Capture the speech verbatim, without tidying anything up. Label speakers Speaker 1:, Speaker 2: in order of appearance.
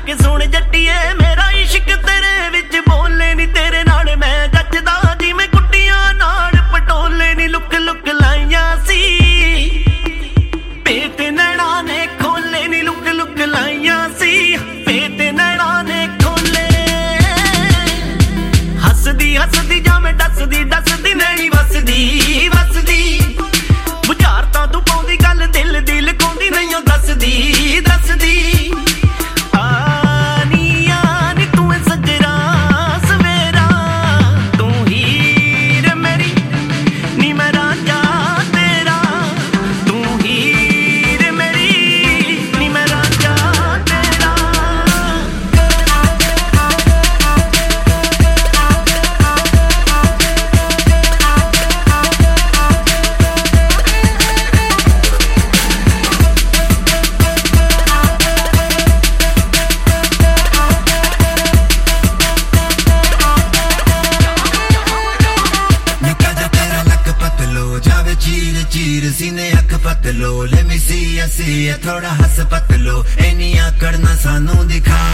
Speaker 1: के सुन जट्टिए मेरा इश्क तेरे विच बोले नी तेरे नाल मैं जचदा जिवें कुट्टियां नाल पटोले नी लुक लुक लाइयां सी पेट नैना ने खोले नी लुक लुक लाइयां सी पेट नैना ने खोले हसदी हसदी जावें डसदी डसदी नहीं वसदी वसदी बुझारतां तू पाउंदी गल दिल दिल कोंदी नहीं दसदी दसदी
Speaker 2: सीने अख पतलो let me see I see थोड़ा हंस पतलो एनी आकड़ ना सानू दिखा